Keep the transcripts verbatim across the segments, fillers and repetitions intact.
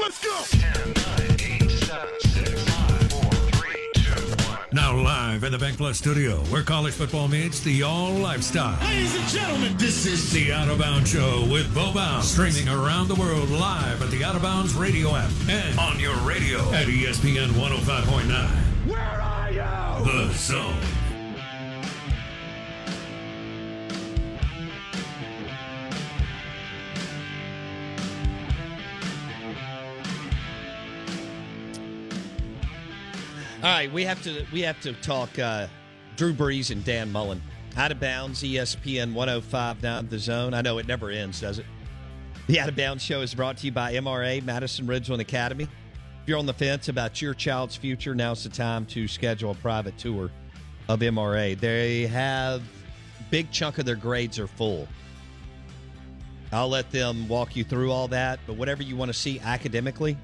Let's go. ten, nine, eight, seven, six, five, four, three, two, one. Now live in the Bank Plus studio, where college football meets the all lifestyle. Ladies and gentlemen, this is The Out of Bounds Show with Bo Bounds, streaming around the world live at the Out of Bounds radio app and on your radio at E S P N one oh five point nine. Where are you? The Zone. All right, we have to we have to talk uh, Drew Brees and Dan Mullen. Out of Bounds, E S P N one oh five point nine The Zone. I know it never ends, does it? The Out of Bounds show is brought to you by M R A, Madison Ridgeland Academy. If you're on the fence about your child's future, now's the time to schedule a private tour of M R A. They have a big chunk of their grades are full. I'll let them walk you through all that, but whatever you want to see academically,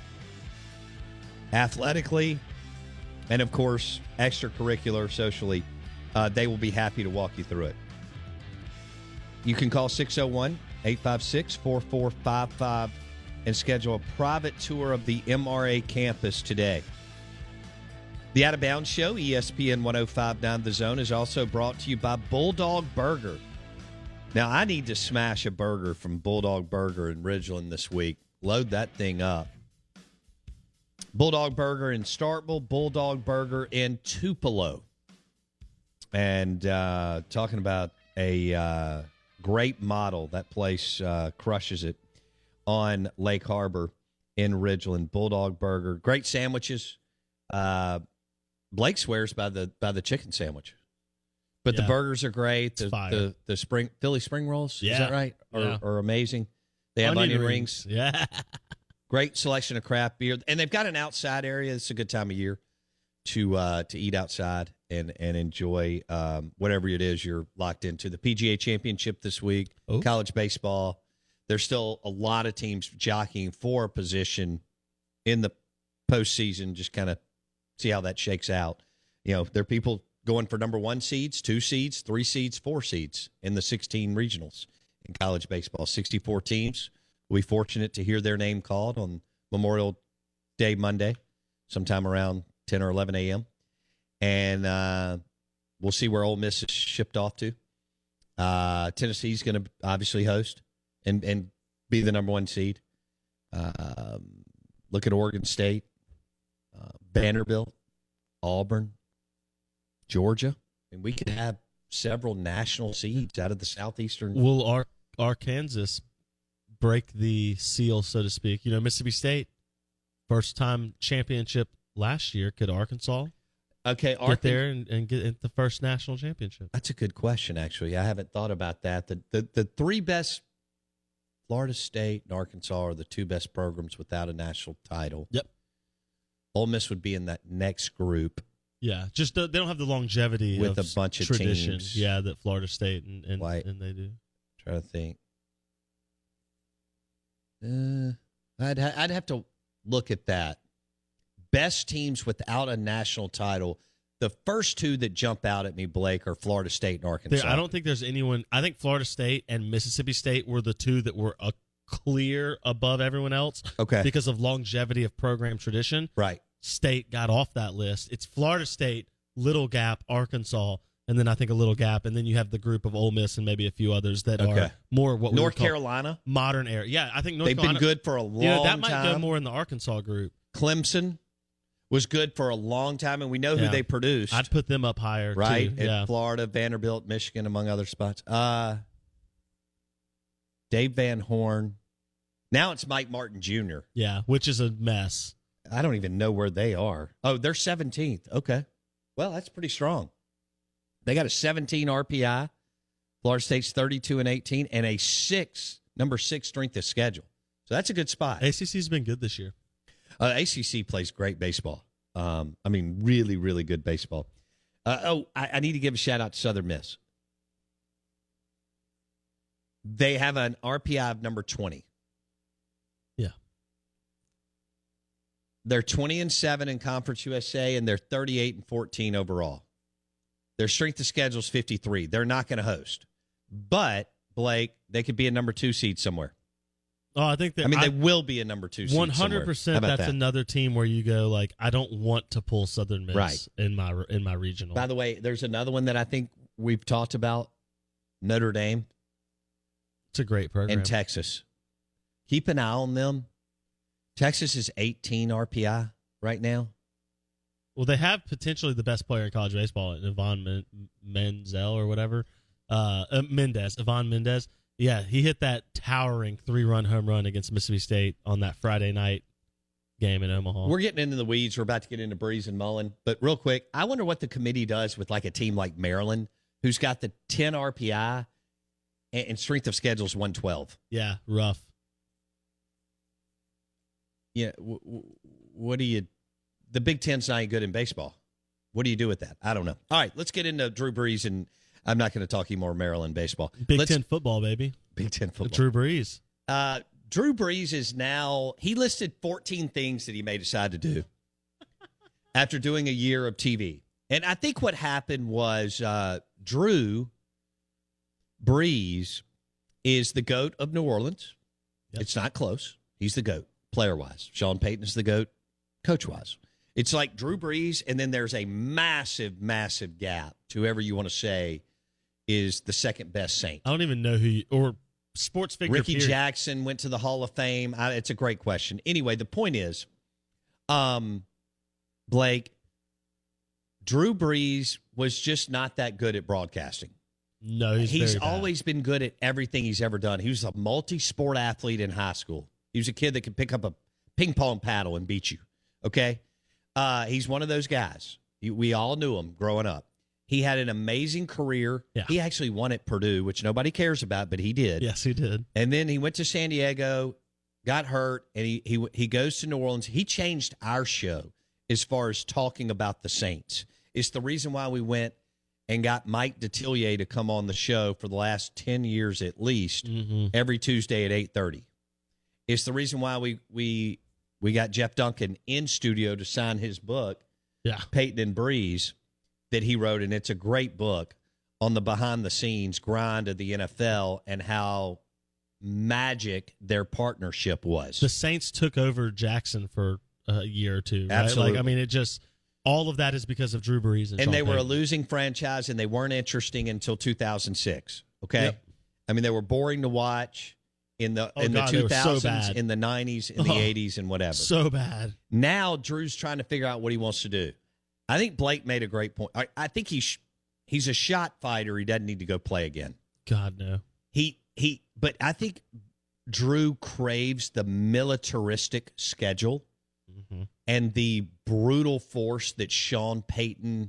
athletically, and, of course, extracurricular, socially, uh, they will be happy to walk you through it. You can call six oh one, eight five six, four four five five and schedule a private tour of the M R A campus today. The Out of Bounds Show, E S P N one oh five point nine The Zone, is also brought to you by Bulldog Burger. Now, I need to smash a burger from Bulldog Burger in Ridgeland this week. Load that thing up. Bulldog Burger in Starkville, Bulldog Burger in Tupelo. And uh, talking about a uh, great model, that place uh, crushes it on Lake Harbor in Ridgeland. Bulldog Burger, great sandwiches. Uh, Blake swears by the by the chicken sandwich, but Yeah. the burgers are great. The, fire. the the spring Philly spring rolls, Yeah. is that right? Are, Yeah. are amazing. They have onion, rings. Yeah. Great selection of craft beer, and they've got an outside area. It's a good time of year to uh, to eat outside and and enjoy um, whatever it is you're locked into. The P G A Championship this week, Oh. college baseball. There's still a lot of teams jockeying for a position in the postseason. Just kind of see how that shakes out. You know, there are people going for number one seeds, two seeds, three seeds, four seeds in the sixteen regionals in college baseball. sixty-four teams. We'll be fortunate to hear their name called on Memorial Day Monday, sometime around ten or eleven a.m. And uh, we'll see where Ole Miss is shipped off to. Uh, Tennessee's going to obviously host and, and be the number one seed. Um, look at Oregon State, uh, Vanderbilt, Auburn, Georgia. And we could have several national seeds out of the southeastern. Will Ar- Arkansas break the seal, so to speak? You know, Mississippi State, first time championship last year. Could Arkansas Okay, get Arkansas. there and, and get the first national championship? That's a good question, actually. I haven't thought about that. The, the the three best, Florida State and Arkansas, are the two best programs without a national title. Yep. Ole Miss would be in that next group. Yeah, just uh, they don't have the longevity With of a bunch of tradition. teams. Yeah, that Florida State and and, Why- and they do. Trying to think. Uh, I'd ha- I'd have to look at that. Best teams without a national title. The first two that jump out at me, Blake, are Florida State and Arkansas. There, I don't think there's anyone. I think Florida State and Mississippi State were the two that were a clear above everyone else. Okay. Because of longevity of program tradition. Right. State got off that list. It's Florida State, Little Gap, Arkansas, and then I think a Little Gap, and then you have the group of Ole Miss and maybe a few others that Okay. are more what we North would call Carolina. modern era. Yeah, I think North They've Carolina, been good for a long You know, that might time. go more in the Arkansas group. Clemson was good for a long time, and we know who Yeah. they produced. I'd put them up higher, right? too. At Yeah. Florida, Vanderbilt, Michigan, among other spots. Uh, Dave Van Horn. Now it's Mike Martin Junior Yeah, which is a mess. I don't even know where they are. Oh, they're seventeenth. Okay. Well, that's pretty strong. They got a seventeen R P I. Florida State's thirty-two and eighteen, and a six, number six strength of schedule. So that's a good spot. A C C's been good this year. Uh, A C C plays great baseball. Um, I mean, really, really good baseball. Uh, oh, I, I need to give a shout out to Southern Miss. They have an R P I of number twenty. Yeah. They're twenty and seven in Conference U S A, and they're thirty-eight and fourteen overall. Their strength of schedule is fifty-three. They're not going to host. But, Blake, they could be a number two seed somewhere. Oh, I think that I mean, I, they will be a number two seed one hundred somewhere. percent. How about That's that? another team where you go like, I don't want to pull Southern Miss Right. in my in my regional. By the way, there's another one that I think we've talked about, Notre Dame It's a great program. and Texas. Keep an eye on them. Texas is eighteen R P I right now. Well, they have potentially the best player in college baseball, Yvonne Men- Menzel or whatever. Uh, uh, Mendez, Yvonne Mendez. Yeah, he hit that towering three-run home run against Mississippi State on that Friday night game in Omaha. We're getting into the weeds. We're about to get into Breeze and Mullen. But real quick, I wonder what the committee does with like a team like Maryland, who's got the ten R P I and, and strength of schedule is one twelve. Yeah, rough. Yeah, w- w- what do you – the Big Ten's not any good in baseball. What do you do with that? I don't know. All right, let's get into Drew Brees, and I'm not going to talk any more Maryland baseball. Big let's, Ten football, baby. Big Ten football. Drew Brees. Uh, Drew Brees is now – he listed fourteen things that he may decide to do after doing a year of T V. And I think what happened was uh, Drew Brees is the GOAT of New Orleans. Yep. It's not close. He's the GOAT, player-wise. Sean Payton's the GOAT, coach-wise. It's like Drew Brees, and then there's a massive, massive gap to whoever you want to say is the second-best Saint. I don't even know who you, or sports figure. Ricky period. Jackson went to the Hall of Fame. I, it's a great question. Anyway, the point is, um, Blake, Drew Brees was just not that good at broadcasting. No, he's, He's very bad. always been good at everything he's ever done. He was a multi-sport athlete in high school. He was a kid that could pick up a ping pong paddle and beat you. Okay? Uh, he's one of those guys. He, we all knew him growing up. He had an amazing career. Yeah. He actually won at Purdue, which nobody cares about, but he did. Yes, he did. And then he went to San Diego, got hurt, and he he he goes to New Orleans. He changed our show as far as talking about the Saints. It's the reason why we went and got Mike Detillier to come on the show for the last ten years at least, Mm-hmm. every Tuesday at eight thirty. It's the reason why we we we got Jeff Duncan in studio to sign his book, Yeah. Peyton and Breeze, that he wrote, and it's a great book on the behind-the-scenes grind of the N F L and how magic their partnership was. The Saints took over Jackson for a year or two. Right? Absolutely. Like, I mean, it just all of that is because of Drew Brees and, and Sean they were a Payton. losing franchise, and they weren't interesting until two thousand six. Okay, Yep. I mean they were boring to watch in the Oh, in God, the they two were so thousands, bad. in the nineties, in the Oh, eighties, and whatever. So bad. Now Drew's trying to figure out what he wants to do. I think Blake made a great point. I, I think he's he's a shot fighter. He doesn't need to go play again. God no. He he, but I think Drew craves the militaristic schedule Mm-hmm. and the brutal force that Sean Payton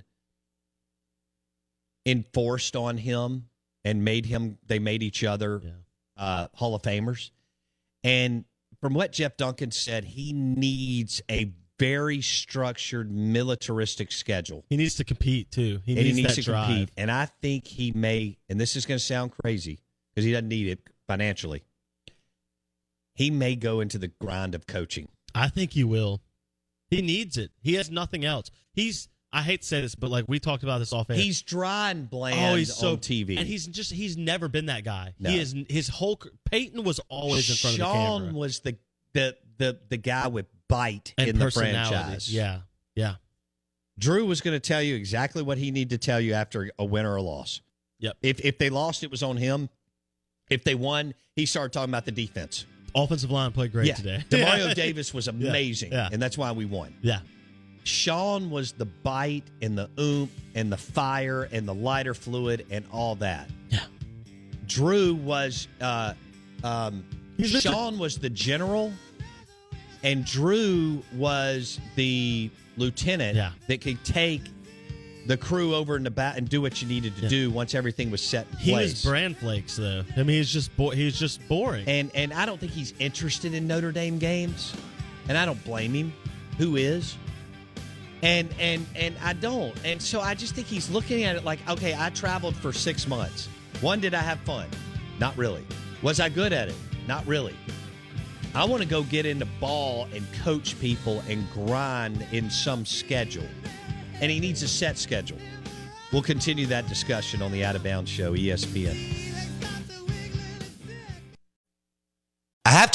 enforced on him and made him. They made each other Yeah. uh, Hall of Famers. And from what Jeff Duncan said, he needs a very structured militaristic schedule. He needs to compete too. He and needs, he needs that to drive. compete. And I think he may, and this is going to sound crazy because he doesn't need it financially, he may go into the grind of coaching. I think he will. He needs it. He has nothing else. He's. I hate to say this, but like we talked about this off air. He's dry and bland oh, he's so on T V. and he's just. He's never been that guy. No. He is. His whole Peyton was always in front of the Sean camera. was the, the the the guy with bite and in the personality. franchise. Yeah, yeah. Drew was going to tell you exactly what he needed to tell you after a win or a loss. Yep. If if they lost, it was on him. If they won, he started talking about the defense. Offensive line played great yeah. today. Demario Davis was amazing, Yeah. and that's why we won. Yeah. Sean was the bite and the oomph and the fire and the lighter fluid and all that. Yeah. Drew was uh, um, He's Mister Sean was the general, and Drew was the lieutenant Yeah. that could take the crew over in the back and do what you needed to Yeah. do once everything was set in He place. was brand flakes though. I mean, he's just bo- he's just boring. and and I don't think he's interested in Notre Dame games, and I don't blame him. Who is? And and and I don't. And so I just think he's looking at it like, okay, I traveled for six months. One, did I have fun? Not really. Was I good at it? Not really. I want to go get into ball and coach people and grind in some schedule. And he needs a set schedule. We'll continue that discussion on the Out of Bounds Show, E S P N. I have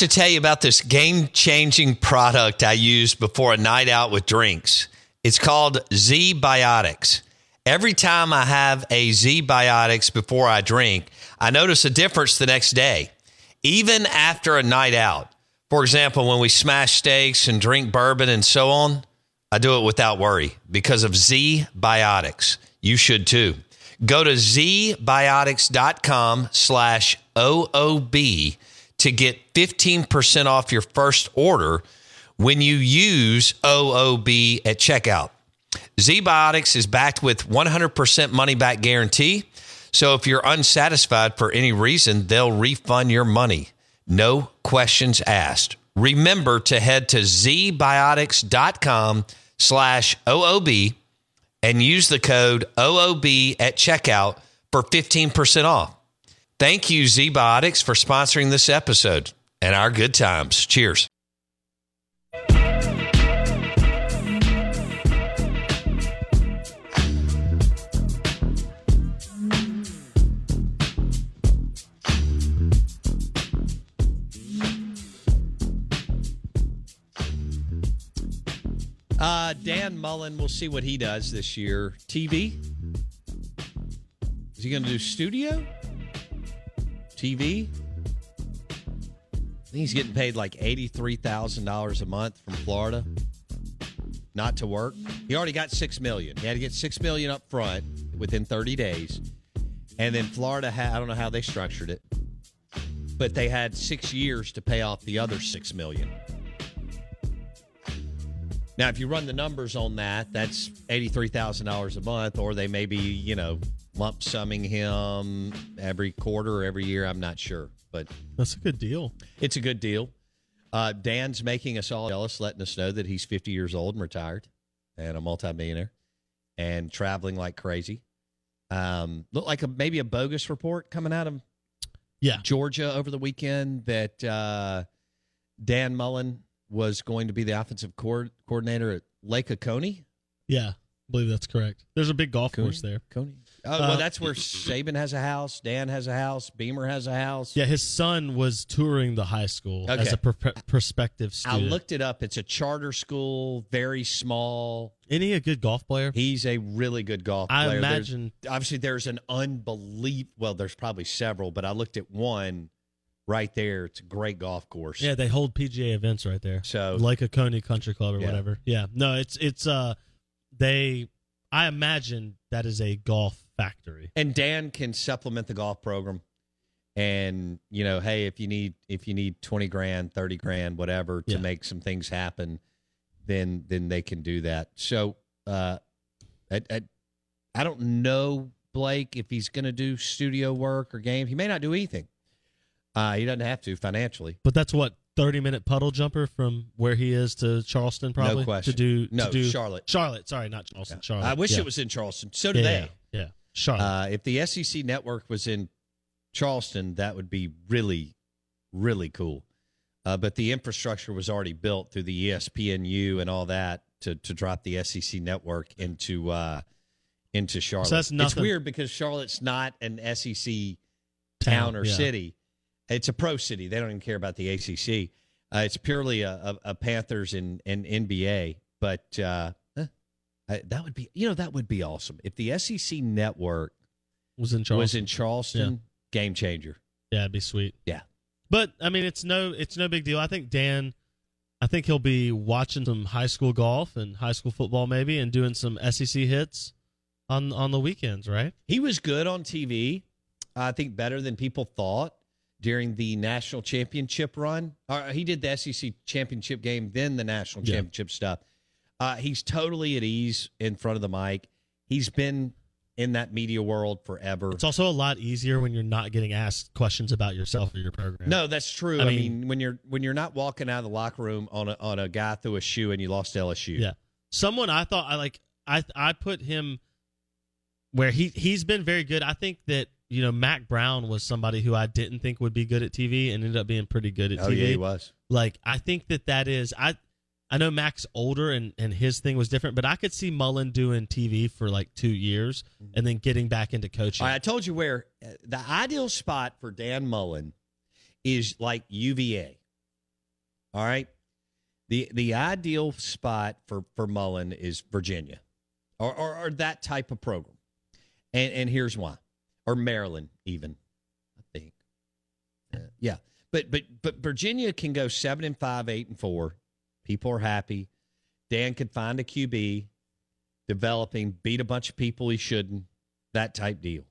to tell you about this game-changing product I use before a night out with drinks. It's called Z-Biotics. Every time I have a Z-Biotics before I drink, I notice a difference the next day, even after a night out. For example, when we smash steaks and drink bourbon and so on, I do it without worry because of Z-Biotics. You should too. Go to zbiotics.com slash OOB to get fifteen percent off your first order when you use O O B at checkout. Z-Biotics is backed with one hundred percent money-back guarantee, so if you're unsatisfied for any reason, they'll refund your money. No questions asked. Remember to head to zbiotics.com slash OOB and use the code O O B at checkout for fifteen percent off. Thank you, Z-Biotics, for sponsoring this episode and our good times. Cheers. Uh, Dan Mullen, we'll see what he does this year. T V? Is he going to do studio? T V? I think he's getting paid like eighty-three thousand dollars a month from Florida. Not to work. He already got six million dollars. He had to get six million dollars up front within thirty days. And then Florida had, I don't know how they structured it, but they had six years to pay off the other six million dollars. Now, if you run the numbers on that, that's eighty-three thousand dollars a month, or they may be, you know, lump summing him every quarter or every year. I'm not sure, but that's a good deal. It's a good deal. Uh, Dan's making us all jealous, letting us know that he's fifty years old and retired and a multimillionaire and traveling like crazy. Um, looked like a, maybe a bogus report coming out of yeah. Georgia over the weekend that uh, Dan Mullen was going to be the offensive co- coordinator at Lake Oconee. Yeah, I believe that's correct. There's a big golf Coney? course there. Coney. Oh, Uh, well, that's where Saban has a house, Dan has a house, Beamer has a house. Yeah, his son was touring the high school Okay. as a pr- prospective I student. looked it up. It's a charter school, very small. Isn't he a good golf player? He's a really good golf I player. There's- imagine- obviously, there's an unbelievable, well, there's probably several, but I looked at one right there. It's a great golf course. Yeah, they hold P G A events right there. So- Lake Oconee Country Club or Yeah. whatever. Yeah, no, it's it's uh, they. I imagine that is a golf factory. And Dan can supplement the golf program. And, you know, hey, if you need if you need twenty grand, thirty grand, whatever, to Yeah. make some things happen, then then they can do that. So uh I, I, I don't know, Blake, if he's going to do studio work or games. He may not do anything. Uh, he doesn't have to financially. But that's what thirty minute puddle jumper from where he is to Charleston, probably No question. to do. No, to do, Charlotte. Charlotte. Sorry, not Charleston. Charlotte. I wish Yeah. it was in Charleston. So do yeah, they. Yeah, yeah. Charlotte. Uh, if the S E C network was in Charleston, that would be really, really cool. Uh, but the infrastructure was already built through the E S P N U and all that to to drop the S E C network into uh, into Charlotte. So that's it's nothing- weird because Charlotte's not an S E C town or yeah. city. It's a pro city. They don't even care about the A C C. Uh, it's purely a, a, a Panthers and, and N B A. But uh, eh, I, that would be, you know, that would be awesome if the S E C network was in Charleston. was in Charleston. Game changer. Yeah, it'd be sweet. Yeah. But I mean, it's no, it's no big deal. I think Dan, I think he'll be watching some high school golf and high school football maybe, and doing some S E C hits on on the weekends, right? He was good on T V. I think better than people thought during the national championship run. Uh, he did the S E C championship game, then the national Yeah. championship stuff. Uh, he's totally at ease in front of the mic. He's been in that media world forever. It's also a lot easier when you're not getting asked questions about yourself or your program. No, that's true. I I, mean- mean, when you're when you're not walking out of the locker room on a on a guy threw a shoe and you lost L S U. Yeah. Someone I thought I like I I put him where he he's been very good. I think that, you know, Mac Brown was somebody who I didn't think would be good at T V and ended up being pretty good at Oh T V. yeah, he was. Like, I think that that is I I know Mac's older and, and his thing was different, but I could see Mullen doing T V for like two years and then getting back into coaching. All right, I told you where uh, the ideal spot for Dan Mullen is like U V A. All right. The the ideal spot for, for Mullen is Virginia or, or, or that type of program. And and here's why. Or Maryland, even, I think. Uh, yeah. But but but Virginia can go seven and five, eight and four. People are happy. Dan could find a Q B, developing, beat a bunch of people he shouldn't, that type deal.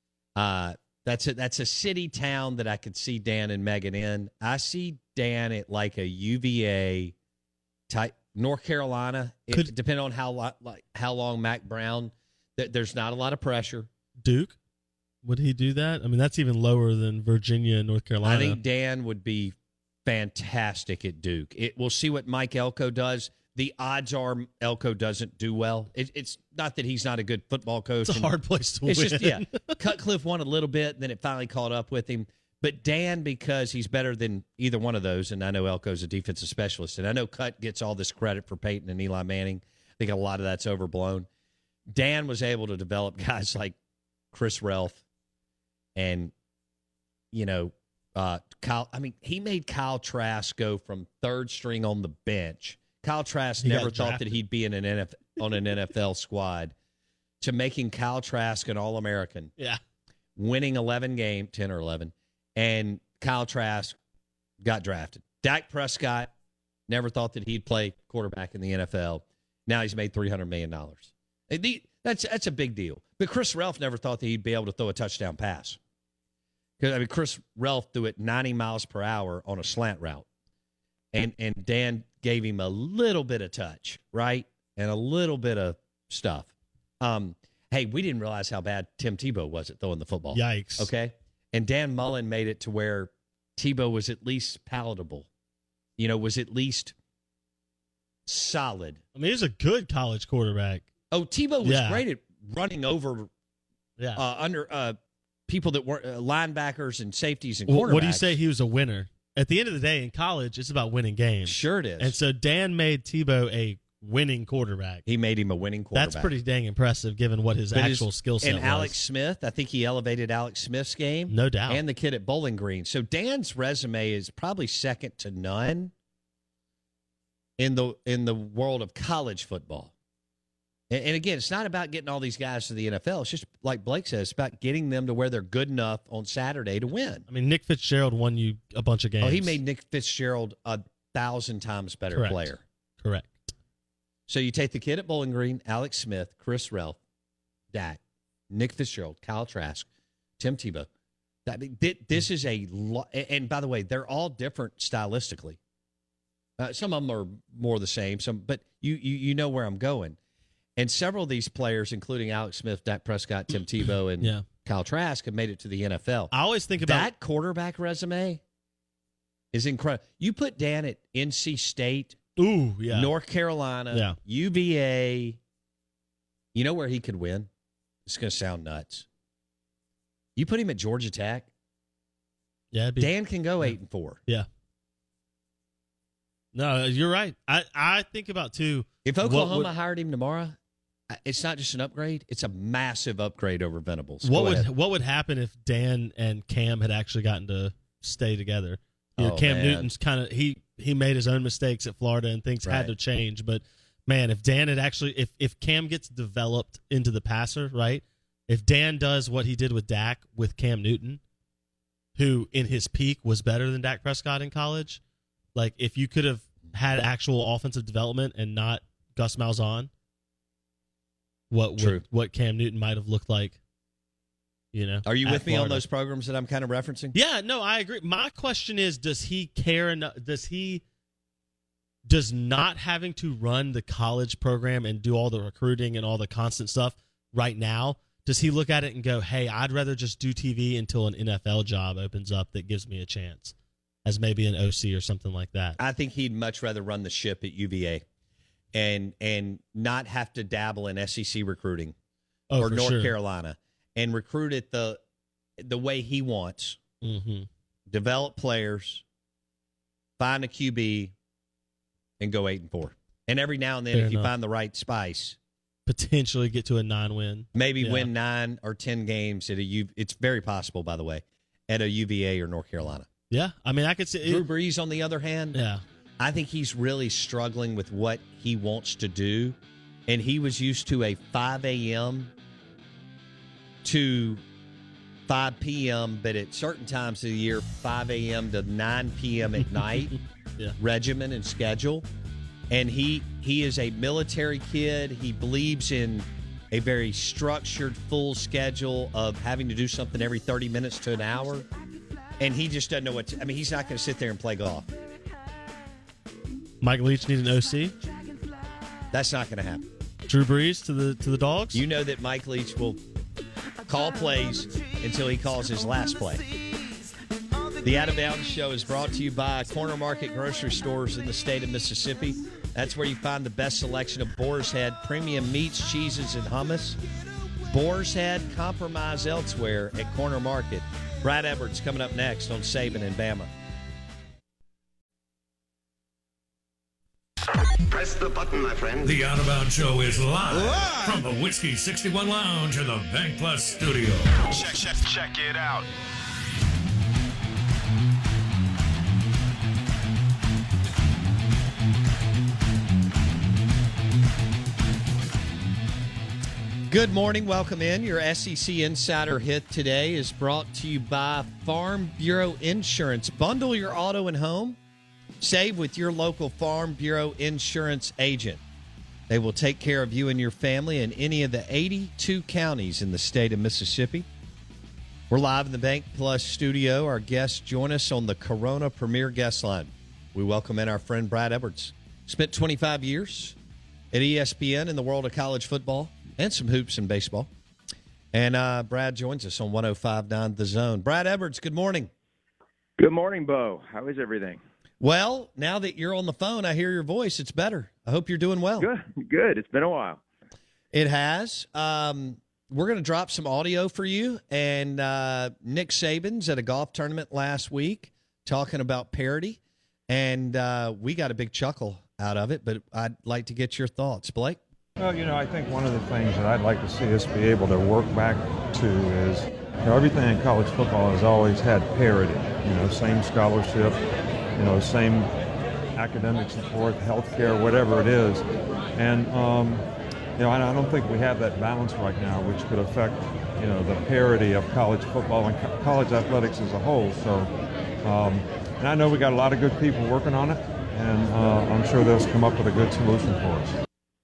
Uh, that's a, that's a city town that I could see Dan and Megan in. I see Dan at like a U V A type, North Carolina, Could, it, depending on how lo- like how long Mac Brown. Th- there's not a lot of pressure. Duke, would he do that? I mean, that's even lower than Virginia and North Carolina. I think Dan would be fantastic at Duke. It, we'll see what Mike Elko does. The odds are Elko doesn't do well. It, it's not that he's not a good football coach. It's a hard place to it's win. Just, yeah, Cutcliffe won a little bit, then it finally caught up with him. But Dan, because he's better than either one of those, and I know Elko's a defensive specialist, and I know Cut gets all this credit for Peyton and Eli Manning. I think a lot of that's overblown. Dan was able to develop guys like Chris Relf and, you know, uh, Kyle. I mean, he made Kyle Trask go from third string on the bench. Kyle Trask He never got thought drafted. that he'd be in an N F L, on an N F L squad, to making Kyle Trask an All-American, Yeah. winning eleven game, ten or eleven, and Kyle Trask got drafted. Dak Prescott never thought that he'd play quarterback in the N F L. Now he's made three hundred million dollars. That's that's a big deal. But Chris Relf never thought that he'd be able to throw a touchdown pass. Because I mean, Chris Relf threw it ninety miles per hour on a slant route. And and Dan gave him a little bit of touch, right? And a little bit of stuff. Um, hey, we didn't realize how bad Tim Tebow was at throwing the football. Yikes. Okay? And Dan Mullen made it to where Tebow was at least palatable. You know, was at least solid. I mean, he's a good college quarterback. Oh, Tebow was Yeah. great at running over Yeah. uh, under uh, people that were uh, linebackers and safeties and Wh- quarterbacks. what do you say he was a winner? At the end of the day, in college, it's about winning games. Sure it is. And so Dan made Tebow a winning quarterback. He made him a winning quarterback. That's pretty dang impressive given what his But his- actual skill set And was. Alex Smith, I think he elevated Alex Smith's game. No doubt. And the kid at Bowling Green. So Dan's resume is probably second to none in the in the world of college football. And, and again, it's not about getting all these guys to the N F L. It's just like Blake says, it's about getting them to where they're good enough on Saturday to win. I mean, Nick Fitzgerald won you a bunch of games. Oh, he made Nick Fitzgerald a thousand times better Correct. player. Correct. So you take the kid at Bowling Green, Alex Smith, Chris Relf, Dak, Nick Fitzgerald, Kyle Trask, Tim Tebow. That, this is a lot. And by the way, they're all different stylistically. Uh, some of them are more the same. Some, but you, you you know where I'm going. And several of these players, including Alex Smith, Dak Prescott, Tim Tebow, and Yeah. Kyle Trask, have made it to the N F L. I always think about That quarterback resume is incredible. You put Dan at N C State, Ooh, yeah. North Carolina, Yeah. U V A. You know where he could win? It's going to sound nuts. You put him at Georgia Tech, Yeah, it'd be, Dan can go yeah. eight and four. Yeah. No, you're right. I, I think about, too. If what Oklahoma would- hired him tomorrow, it's not just an upgrade; it's a massive upgrade over Venables. What Go would ahead. what would happen if Dan and Cam had actually gotten to stay together? You know, Oh, Cam man. Newton's kind of he he made his own mistakes at Florida and things Right. had to change. But man, if Dan had actually if if Cam gets developed into the passer, right? If Dan does what he did with Dak with Cam Newton, who in his peak was better than Dak Prescott in college, like if you could have had actual offensive development and not Gus Malzahn, what True. would, what Cam Newton might have looked like, you know? Are you at with me on Florida. those programs that I'm kind of referencing? Yeah, no, I agree. My question is, does he care enough? Does he does not having to run the college program and do all the recruiting and all the constant stuff right now? Does he look at it and go, "Hey, I'd rather just do T V until an N F L job opens up that gives me a chance, as maybe an O C or something like that"? I think he'd much rather run the ship at U V A and and not have to dabble in S E C recruiting Oh, or for North sure. Carolina and recruit it the the way he wants. Mm-hmm. Develop players, find a Q B, and go eight and four. And every now and then, Fair if you enough. find the right spice, Potentially get to a nine-win. maybe Yeah. win nine or ten games at a U. It's very possible, by the way, at a U V A or North Carolina. Yeah, I mean, I could see. Drew It, Brees, on the other hand, yeah, I think he's really struggling with what he wants to do. And he was used to a five a.m. to five p.m., but at certain times of the year, five a.m. to nine p.m. at night yeah. regimen and schedule. And he he is a military kid. He believes in a very structured, full schedule of having to do something every thirty minutes to an hour. And he just doesn't know what to, I mean, he's not going to sit there and play golf. Mike Leach needs an O C. That's not going to happen. Drew Brees to the to the Dogs. You know that Mike Leach will call plays until he calls his last play. The Out of Bounds Show is brought to you by Corner Market grocery stores in the state of Mississippi. That's where you find the best selection of Boar's Head premium meats, cheeses, and hummus. Boar's Head, compromise elsewhere at Corner Market. Brad Edwards coming up next on Saban and Bama. Press the button, my friend. The Out of Bounds Show is live, live from the Whiskey sixty-one Lounge in the Bank Plus studio. Check, check, check it out. Good morning. Welcome in. Your S E C Insider Hit today is brought to you by Farm Bureau Insurance. Bundle your auto and home. Save with your local Farm Bureau Insurance agent. They will take care of you and your family in any of the eighty-two counties in the state of Mississippi. We're live in the Bank Plus studio. Our guests join us on the Corona Premier Guest Line. We welcome in our friend Brad Edwards. Spent twenty-five years at E S P N in the world of college football and some hoops and baseball. And uh, Brad joins us on one oh five point nine The Zone. Brad Edwards, good morning. Good morning, Bo. How is everything? Well, now that you're on the phone, I hear your voice. It's better. I hope you're doing well. Good, good. It's been a while. It has. Um, we're going to drop some audio for you. And uh, Nick Saban's at a golf tournament last week talking about parity. And uh, we got a big chuckle out of it, but I'd like to get your thoughts. Blake? Well, you know, I think one of the things that I'd like to see us be able to work back to is, you know, everything in college football has always had parity. You know, same scholarship, you know, same academic support, health care, whatever it is. And, um, you know, I don't think we have that balance right now, which could affect, you know, the parity of college football and co- college athletics as a whole. So, um, and I know we got a lot of good people working on it, and uh, I'm sure they'll come up with a good solution for us.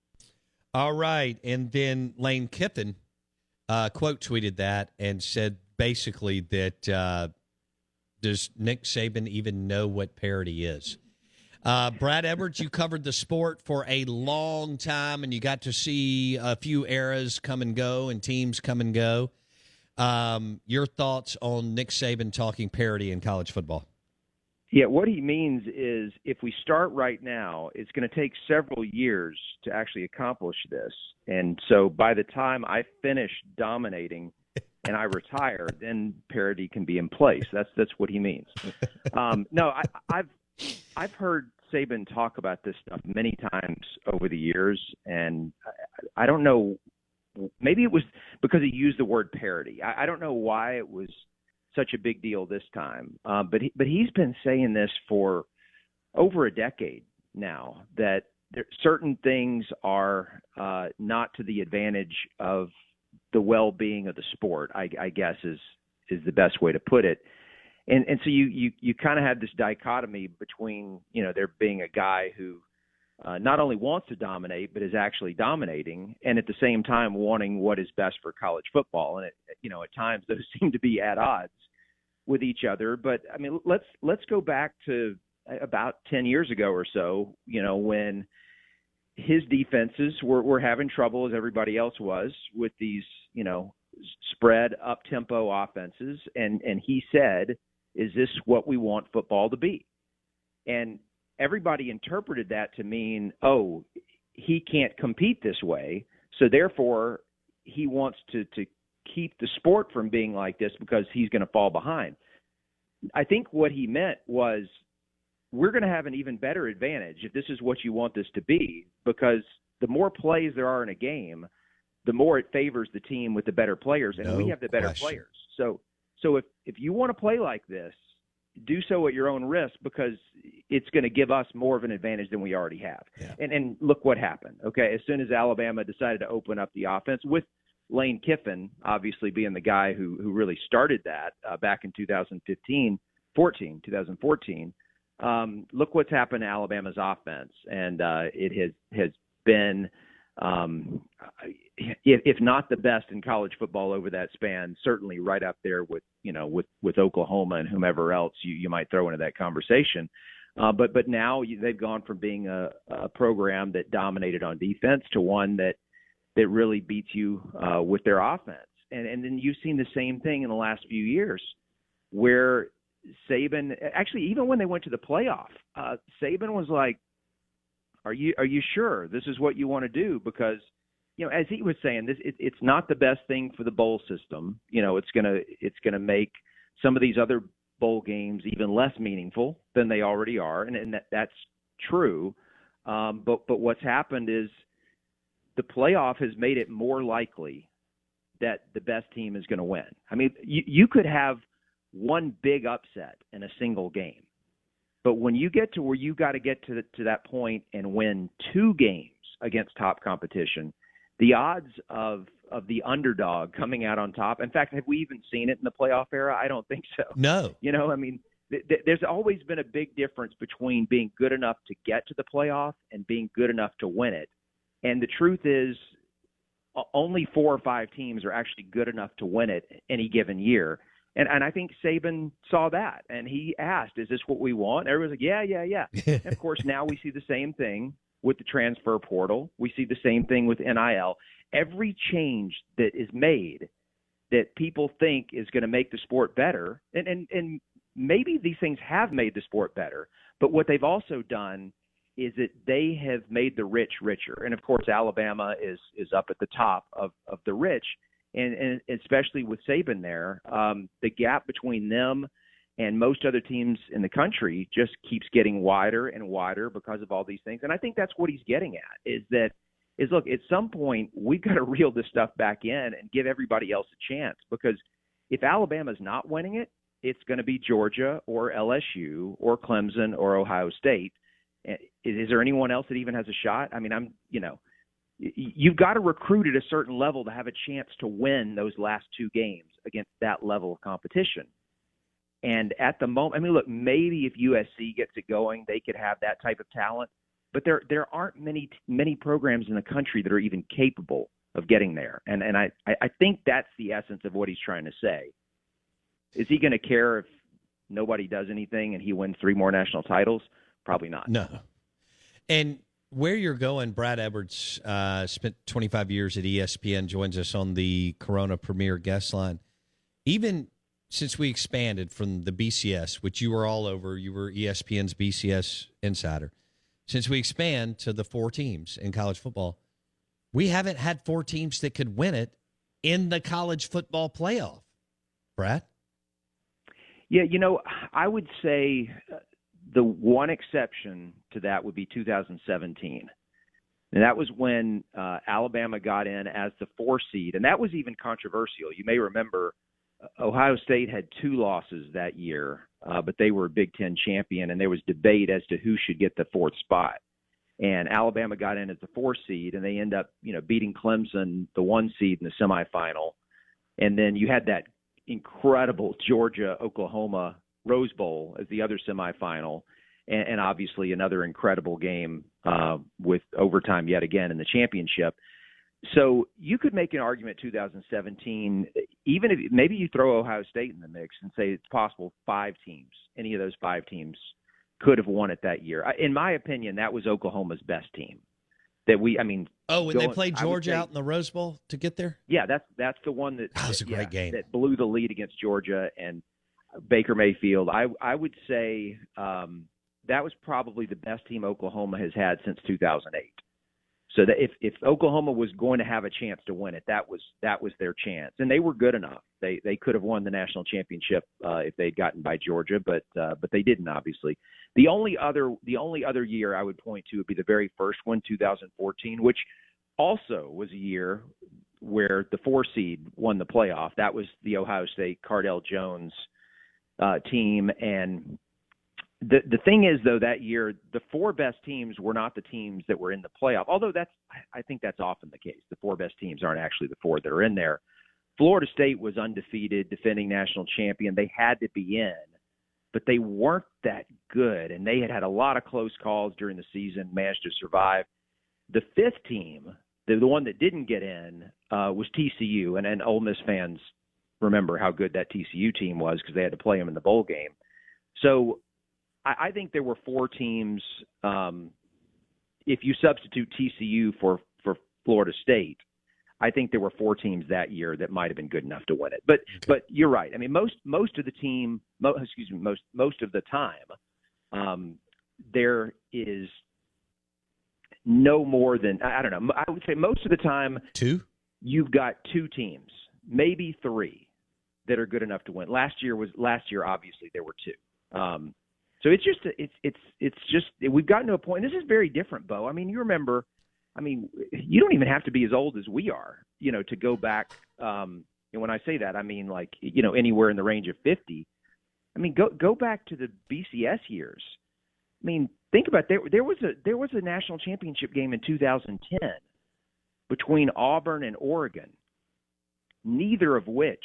All right. And then Lane Kiffin uh, quote tweeted that and said basically that uh, does Nick Saban even know what parity is? Uh, Brad Edwards, you covered the sport for a long time, and you got to see a few eras come and go and teams come and go. Um, your thoughts on Nick Saban talking parity in college football? Yeah, what he means is if we start right now, it's going to take several years to actually accomplish this. And so by the time I finish dominating and I retire, then parity can be in place. That's that's what he means. Um, no, I, I've I've heard Saban talk about this stuff many times over the years, and I, I don't know. Maybe it was because he used the word parity. I, I don't know why it was such a big deal this time. Uh, but he, but he's been saying this for over a decade now, that there, certain things are uh, not to the advantage of the well-being of the sport, I, I guess is is the best way to put it. And and so you you, you kind of have this dichotomy between, you know, there being a guy who uh, not only wants to dominate, but is actually dominating, and at the same time wanting what is best for college football. And, it, you know, at times those seem to be at odds with each other. But I mean, let's let's go back to about ten years ago or so, you know, when his defenses were, were having trouble, as everybody else was, with these, you know, spread up-tempo offenses. And, and he said, is this what we want football to be? And everybody interpreted that to mean, oh, he can't compete this way, so therefore he wants to, to keep the sport from being like this because he's going to fall behind. I think what he meant was, we're going to have an even better advantage if this is what you want this to be, because the more plays there are in a game, the more it favors the team with the better players, and no we have the better question. players. So, so if, if you want to play like this, do so at your own risk because it's going to give us more of an advantage than we already have. Yeah. And and look what happened. Okay, as soon as Alabama decided to open up the offense with Lane Kiffin, obviously being the guy who who really started that uh, back in two thousand fifteen, fourteen, two thousand fourteen. Um, look what's happened to Alabama's offense, and uh, it has has been, um, if, if not the best in college football over that span, certainly right up there with you know with, with Oklahoma and whomever else you, you might throw into that conversation. Uh, but but now you, they've gone from being a, a program that dominated on defense to one that that really beats you uh, with their offense. And and then you've seen the same thing in the last few years where Saban, actually, even when they went to the playoff, uh, Saban was like, are you are you sure this is what you want to do? Because, you know, as he was saying, this it, it's not the best thing for the bowl system. You know, it's gonna it's gonna make some of these other bowl games even less meaningful than they already are, and, and that, that's true. Um, but but what's happened is the playoff has made it more likely that the best team is going to win. I mean, you, you could have one big upset in a single game, but when you get to where you got to get to the, to that point and win two games against top competition, the odds of of the underdog coming out on top. In fact, have we even seen it in the playoff era? I don't think so. No. You know, I mean, th- th- there's always been a big difference between being good enough to get to the playoff and being good enough to win it. And the truth is, only four or five teams are actually good enough to win it any given year. And and I think Saban saw that, and he asked, is this what we want? Everyone's like, yeah, yeah, yeah. And of course, now we see the same thing with the transfer portal. We see the same thing with N I L. Every change that is made that people think is going to make the sport better, and, and, and maybe these things have made the sport better, but what they've also done is that they have made the rich richer. And, of course, Alabama is is up at the top of, of the rich, and, and especially with Saban there, um, the gap between them and most other teams in the country just keeps getting wider and wider because of all these things. And I think that's what he's getting at, is that, is look, at some point we've got to reel this stuff back in and give everybody else a chance, because if Alabama's not winning it, it's going to be Georgia or L S U or Clemson or Ohio State. Is, is there anyone else that even has a shot? I mean, I'm, you know, you've got to recruit at a certain level to have a chance to win those last two games against that level of competition. And at the moment, I mean, look, maybe if U S C gets it going, they could have that type of talent. But there there aren't many many programs in the country that are even capable of getting there. And and I, I think that's the essence of what he's trying to say. Is he going to care if nobody does anything and he wins three more national titles? Probably not. No. And where you're going, Brad Edwards uh, spent twenty-five years at E S P N, joins us on the Corona Premier guest line. Even since we expanded from the B C S, which you were all over, you were E S P N's B C S insider. Since we expand to the four teams in college football, we haven't had four teams that could win it in the college football playoff. Brad? Yeah, you know, I would say the one exception to that would be two thousand seventeen. And that was when uh, Alabama got in as the four seed. And that was even controversial. You may remember Ohio State had two losses that year, uh, but they were a Big Ten champion, and there was debate as to who should get the fourth spot. And Alabama got in as the four seed, and they end up, you know, beating Clemson, the one seed, in the semifinal. And then you had that incredible Georgia-Oklahoma Rose Bowl as the other semifinal, and, and obviously another incredible game uh, with overtime yet again in the championship. So you could make an argument two thousand seventeen, even if maybe you throw Ohio State in the mix and say it's possible five teams, any of those five teams could have won it that year. In my opinion, that was Oklahoma's best team. That we, I mean, oh, when going, they played Georgia say, out in the Rose Bowl to get there? Yeah, that's that's the one that, that was a yeah, great game. That blew the lead against Georgia and Baker Mayfield. I I would say um, that was probably the best team Oklahoma has had since two thousand eight. So that if, if Oklahoma was going to have a chance to win it, that was that was their chance, and they were good enough. They they could have won the national championship uh, if they'd gotten by Georgia, but uh, but they didn't. Obviously, the only other the only other year I would point to would be the very first one, two thousand fourteen, which also was a year where the four seed won the playoff. That was the Ohio State Cardell Jones uh, team. And the the thing is, though, that year the four best teams were not the teams that were in the playoff. Although that's I think that's often the case. The four best teams aren't actually the four that are in there. Florida State was undefeated, defending national champion. They had to be in, but they weren't that good, and they had had a lot of close calls during the season, managed to survive. The fifth team, the, the one that didn't get in, uh, was T C U, and, and Ole Miss fans remember how good that T C U team was because they had to play them in the bowl game. So I, I think there were four teams. Um, if you substitute T C U for, for Florida State, I think there were four teams that year that might have been good enough to win it. But okay. but you're right. I mean, most most of the team, mo, excuse me, most most of the time, um, there is no more than I don't know. I would say most of the time, two. You've got two teams, maybe three, that are good enough to win. Last year was last year. Obviously, there were two. Um, so it's just it's it's it's just we've gotten to a point. This is very different, Bo. I mean, you remember. I mean, you don't even have to be as old as we are, you know, to go back. Um, and when I say that, I mean, like, you know, anywhere in the range of fifty. I mean, go go back to the B C S years. I mean, think about it. There, there was a there was a national championship game in two thousand ten between Auburn and Oregon, neither of which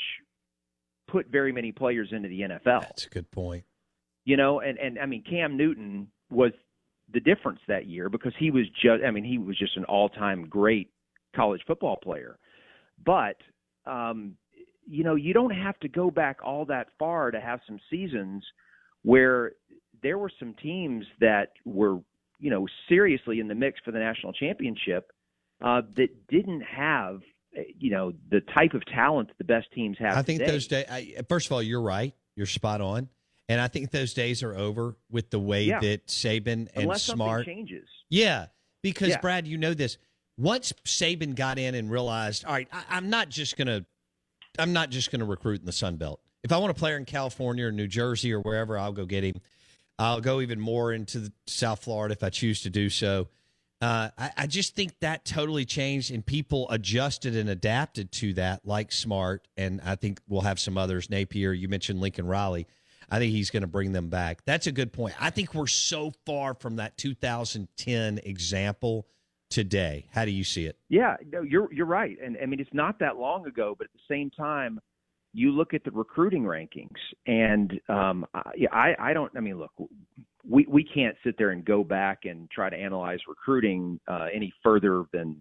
put very many players into the N F L. That's a good point. You know, and, and I mean, Cam Newton was the difference that year because he was just, I mean, he was just an all-time great college football player. But, um, you know, you don't have to go back all that far to have some seasons where there were some teams that were, you know, seriously in the mix for the national championship uh, that didn't have, you know, the type of talent that the best teams have I think today. those days, first of all, you're right. You're spot on. And I think those days are over with the way yeah. that Saban and Unless Smart something changes. Yeah, because yeah. Brad, you know this. Once Saban got in and realized, all right, I, I'm not just gonna, I'm not just gonna recruit in the Sun Belt. If I want a player in California or New Jersey or wherever, I'll go get him. I'll go even more into the South Florida if I choose to do so. Uh, I, I just think that totally changed, and people adjusted and adapted to that, like Smart, and I think we'll have some others. Napier, you mentioned Lincoln Riley. I think he's going to bring them back. That's a good point. I think we're so far from that two thousand ten example today. How do you see it? Yeah, no, you're you're right. And I mean, it's not that long ago, but at the same time, you look at the recruiting rankings, and um, I, I, I don't. I mean, look, we we can't sit there and go back and try to analyze recruiting uh, any further than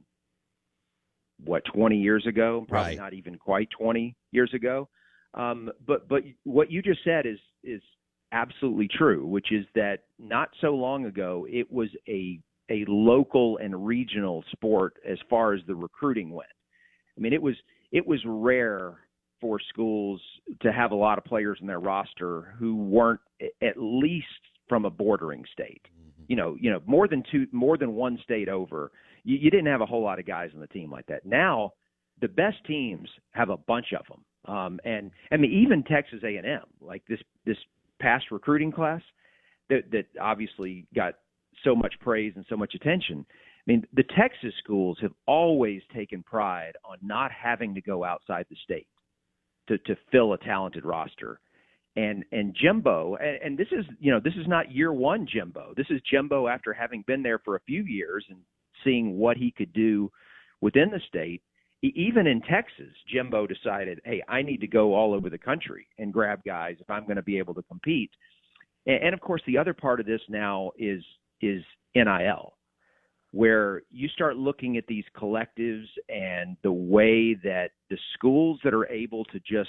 what twenty years ago. Probably right. Not even quite twenty years ago. Um, but but what you just said is is absolutely true, which is that not so long ago it was a a local and regional sport as far as the recruiting went. I mean, it was it was rare for schools to have a lot of players in their roster who weren't at least from a bordering state. Mm-hmm. You know, you know, more than two, more than one state over. You, you didn't have a whole lot of guys on the team like that. Now, the best teams have a bunch of them. Um, and I mean, even Texas A and M, like this this past recruiting class that that obviously got so much praise and so much attention. I mean, the Texas schools have always taken pride on not having to go outside the state to, to fill a talented roster. And and Jimbo, and, and this is you know this is not year one Jimbo. This is Jimbo after having been there for a few years and seeing what he could do within the state. Even in Texas, Jimbo decided, hey, I need to go all over the country and grab guys if I'm going to be able to compete. And, and of course, the other part of this now is is N I L, where you start looking at these collectives and the way that the schools that are able to just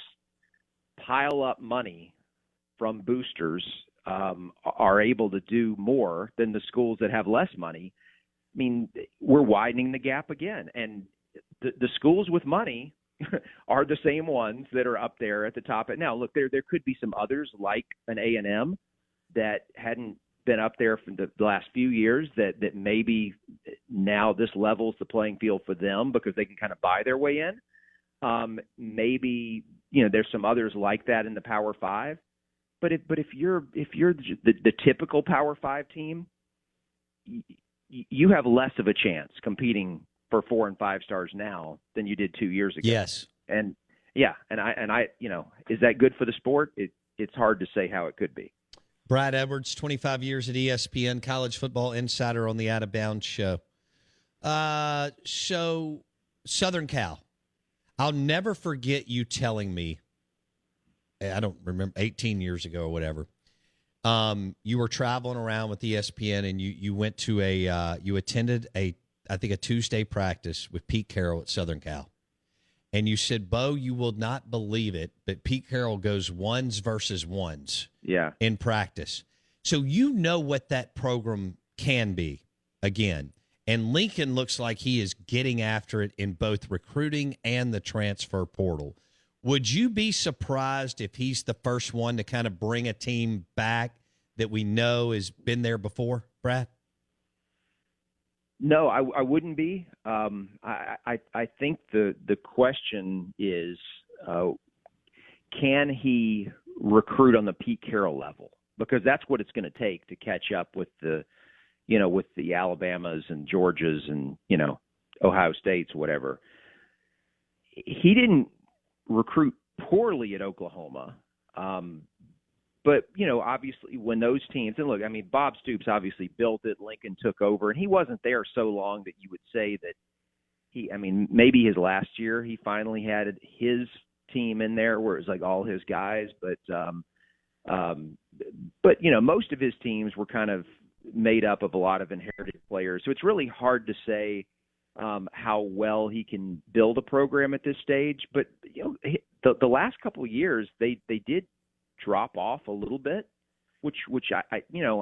pile up money from boosters um, are able to do more than the schools that have less money. I mean, we're widening the gap again. And The, the schools with money are the same ones that are up there at the top. Now, look, there there could be some others like an A and M that hadn't been up there for the last few years that, that maybe now this levels the playing field for them because they can kind of buy their way in. Um, maybe, you know, there's some others like that in the Power Five. But if, but if you're if you're the, the typical Power Five team, you, you have less of a chance competing for four and five stars now than you did two years ago. Yes. And yeah, and I, and I, you know, is that good for the sport? It, it's hard to say how it could be. Brad Edwards, twenty-five years at E S P N, college football insider on the Out of Bounds show. Uh, so, Southern Cal. I'll never forget you telling me, I don't remember, eighteen years ago or whatever, um, you were traveling around with E S P N and you, you went to a, uh, you attended a, I think a Tuesday practice with Pete Carroll at Southern Cal. And you said, Bo, you will not believe it, but Pete Carroll goes ones versus ones yeah. in practice. So you know what that program can be again. And Lincoln looks like he is getting after it in both recruiting and the transfer portal. Would you be surprised if he's the first one to kind of bring a team back that we know has been there before, Brad? No, I, I wouldn't be. Um, I, I, I think the, the question is, uh, can he recruit on the Pete Carroll level? Because that's what it's going to take to catch up with the, you know, with the Alabamas and Georgias and, you know, Ohio States, whatever. He didn't recruit poorly at Oklahoma. Um, But, you know, obviously when those teams – and look, I mean, Bob Stoops obviously built it. Lincoln took over. And he wasn't there so long that you would say that he – I mean, maybe his last year he finally had his team in there where it was like all his guys. But, um, um, but you know, most of his teams were kind of made up of a lot of inherited players. So it's really hard to say um, how well he can build a program at this stage. But, you know, the, the last couple of years they, they did – drop off a little bit, which, which I, I, you know,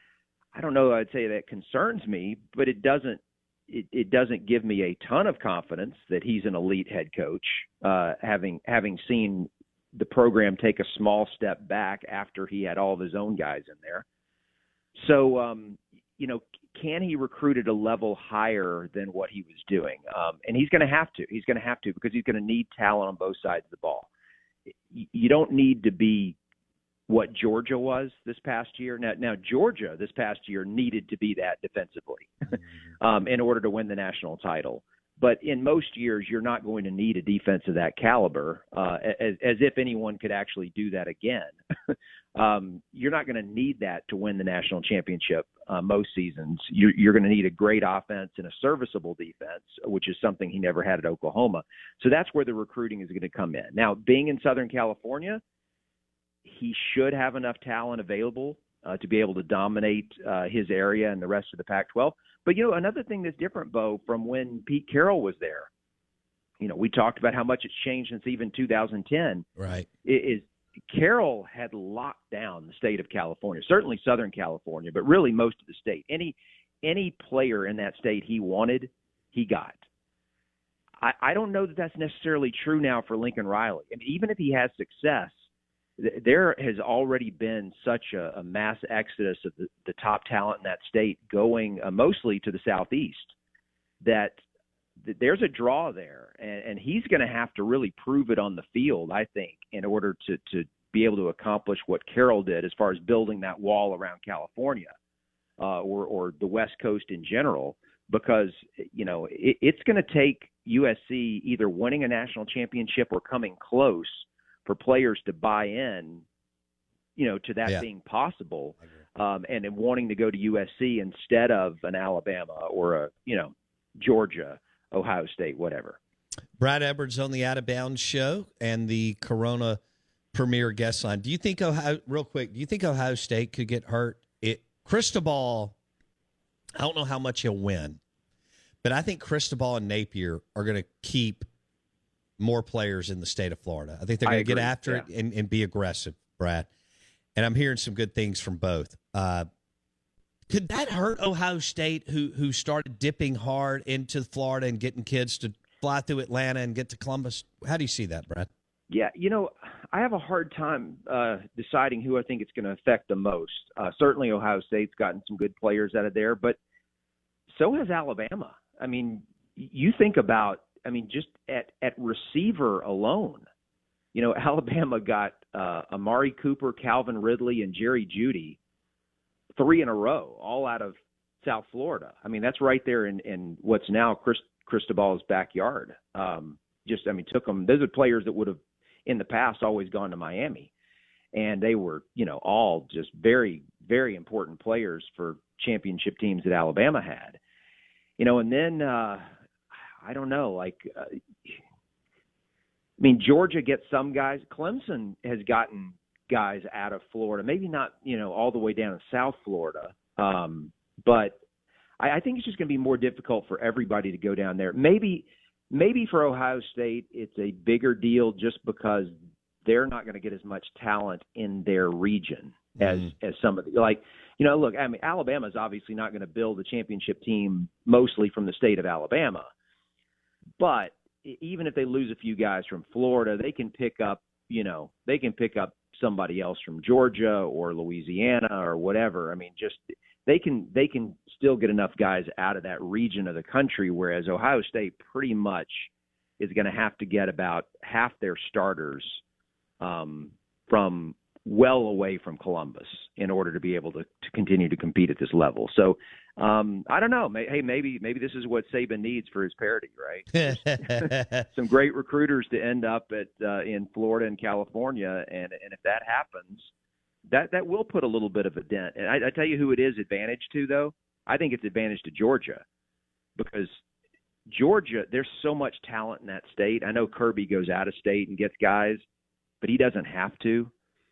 I don't know. I'd say that concerns me, but it doesn't, it, it doesn't give me a ton of confidence that he's an elite head coach, uh, having, having seen the program take a small step back after he had all of his own guys in there. So, um, you know, can he recruit at a level higher than what he was doing? Um, and he's going to have to, he's going to have to, because he's going to need talent on both sides of the ball. You don't need to be what Georgia was this past year. Now, now Georgia this past year needed to be that defensively um, in order to win the national title. But in most years, you're not going to need a defense of that caliber, uh, as, as if anyone could actually do that again. um, you're not going to need that to win the national championship uh, most seasons. You're, you're going to need a great offense and a serviceable defense, which is something he never had at Oklahoma. So that's where the recruiting is going to come in. Now, being in Southern California, he should have enough talent available uh, to be able to dominate uh, his area and the rest of the Pac twelve. But, you know, another thing that's different, Bo, from when Pete Carroll was there, you know, we talked about how much it's changed since even two thousand ten. Right. Is Carroll had locked down the state of California, certainly Southern California, but really most of the state. Any any player in that state he wanted, he got. I, I don't know that that's necessarily true now for Lincoln Riley. And even if he has success, th- there has already been such a, a mass exodus of the, the top talent in that state going uh, mostly to the southeast that th- there's a draw there. And, and he's going to have to really prove it on the field, I think, in order to, to be able to accomplish what Carroll did as far as building that wall around California uh, or, or the West Coast in general, because, you know, it, it's going to take U S C either winning a national championship or coming close for players to buy in, you know, to that yeah. being possible, um, and in wanting to go to U S C instead of an Alabama or a, you know, Georgia, Ohio State, whatever. Brad Edwards on the Out of Bounds show and the Corona Premier guest line. Do you think Ohio, real quick, do you think Ohio State could get hurt? It Cristobal, I don't know how much he'll win, but I think Cristobal and Napier are going to keep more players in the state of Florida. I think they're going to get after yeah. it and, and be aggressive, Brad. And I'm hearing some good things from both. Uh, could that hurt Ohio State, who who started dipping hard into Florida and getting kids to fly through Atlanta and get to Columbus? How do you see that, Brad? Yeah, you know, I have a hard time uh, deciding who I think it's going to affect the most. Uh, certainly Ohio State's gotten some good players out of there, but so has Alabama. I mean, you think about, I mean, just at, at receiver alone, you know, Alabama got uh, Amari Cooper, Calvin Ridley, and Jerry Jeudy three in a row, all out of South Florida. I mean, that's right there in, in what's now Chris, Cristobal's backyard. Um, just, I mean, took them. Those are players that would have, in the past, always gone to Miami. and they were, you know, all just very, very important players for championship teams that Alabama had. You know, and then uh, I don't know, like, uh, I mean, Georgia gets some guys. Clemson has gotten guys out of Florida, maybe not, you know, all the way down to South Florida, um, but I, I think it's just going to be more difficult for everybody to go down there. Maybe, maybe for Ohio State, it's a bigger deal just because they're not going to get as much talent in their region as mm. as some of the, like, you know, look, I mean, Alabama's obviously not going to build a championship team mostly from the state of Alabama, but even if they lose a few guys from Florida, they can pick up, you know, they can pick up somebody else from Georgia or Louisiana or whatever. I mean, just they can they can still get enough guys out of that region of the country, whereas Ohio State pretty much is going to have to get about half their starters um, from well away from Columbus in order to be able to, to continue to compete at this level. So um, I don't know. Hey, maybe maybe this is what Saban needs for his parity, right? Some great recruiters to end up at uh, in Florida and California, and and if that happens, that that will put a little bit of a dent. And I, I tell you who it is advantage to, though. I think it's advantage to Georgia, because Georgia, there's so much talent in that state. I know Kirby goes out of state and gets guys, but he doesn't have to.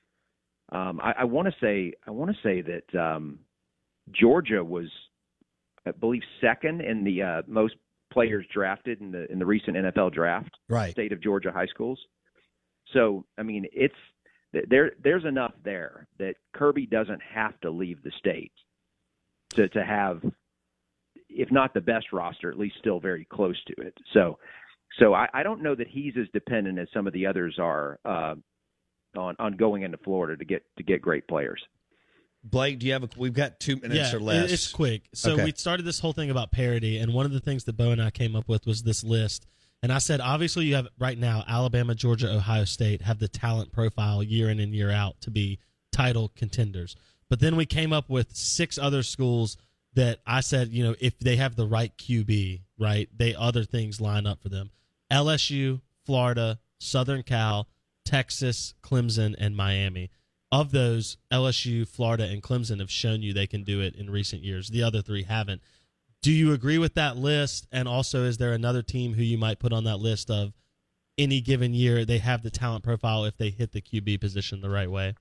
Um, I, I want to say I want to say that um, Georgia was, I believe, second in the uh, most players drafted in the in the recent N F L draft. Right. State of Georgia high schools. So I mean, it's there. There's enough there that Kirby doesn't have to leave the state to to have, if not the best roster, at least still very close to it. So, so I, I don't know that he's as dependent as some of the others are. Uh, On, on going into Florida to get to get great players. Blake, do you have a, we've got two minutes yeah, or less. It's quick. So okay. we started this whole thing about parity, and one of the things that Bo and I came up with was this list. And I said, obviously you have right now Alabama, Georgia, Ohio State have the talent profile year in and year out to be title contenders. But then we came up with six other schools that I said, you know, if they have the right Q B, right, they other things line up for them. L S U, Florida, Southern Cal, Texas, Clemson, and Miami. Of those, L S U, Florida, and Clemson have shown you they can do it in recent years. The other three haven't. Do you agree with that list? And also, is there another team who you might put on that list of any given year they have the talent profile if they hit the Q B position the right way?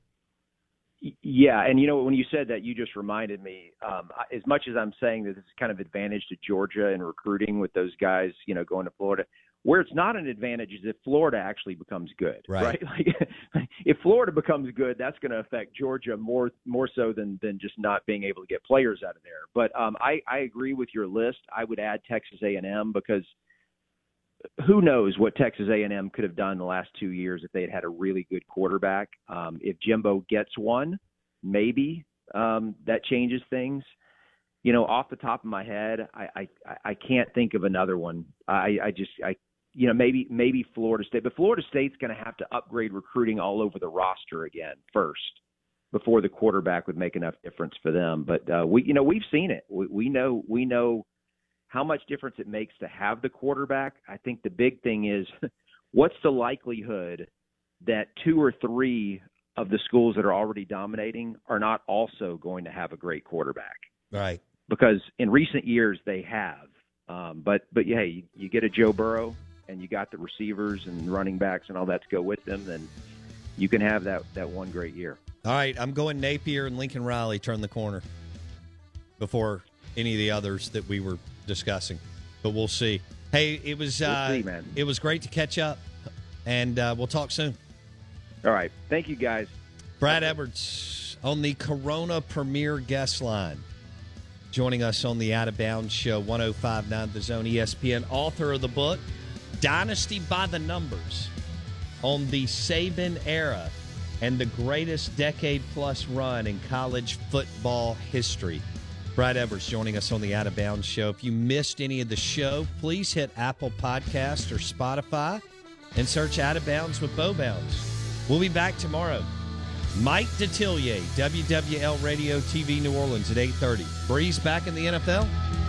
Yeah, and you know, when you said that, you just reminded me, um, as much as I'm saying that this is kind of advantage to Georgia in recruiting with those guys, you know, going to Florida, where it's not an advantage is if Florida actually becomes good, right? right? Like, if Florida becomes good, that's going to affect Georgia more more so than than just not being able to get players out of there. But um, I, I agree with your list. I would add Texas A and M, because who knows what Texas A and M could have done the last two years if they had had a really good quarterback. Um, if Jimbo gets one, maybe um, that changes things. You know, off the top of my head, I I, I can't think of another one. I, I just I. You know, maybe maybe Florida State, but Florida State's going to have to upgrade recruiting all over the roster again first before the quarterback would make enough difference for them. But uh, we, you know, we've seen it. We, we know we know how much difference it makes to have the quarterback. I think the big thing is, what's the likelihood that two or three of the schools that are already dominating are not also going to have a great quarterback? Right. Because in recent years they have. Um, but but yeah, you, you get a Joe Burrow, and you got the receivers and running backs and all that to go with them, then you can have that, that one great year. All right, I'm going Napier and Lincoln Riley turn the corner before any of the others that we were discussing. But we'll see. Hey, it was we'll uh, see, man. It was great to catch up, and uh, we'll talk soon. All right. Thank you, guys. Brad Edwards on the Corona Premier Guest Line, joining us on the Out of Bounds Show, one oh five point nine The Zone E S P N, author of the book Dynasty by the Numbers, on the Saban era and the greatest decade-plus run in college football history. Brad Edwards joining us on the Out of Bounds Show. If you missed any of the show, please hit Apple Podcast or Spotify and search Out of Bounds with Bo Bounds. We'll be back tomorrow. Mike Detillier, W W L Radio T V New Orleans at eight thirty. Breeze back in the N F L?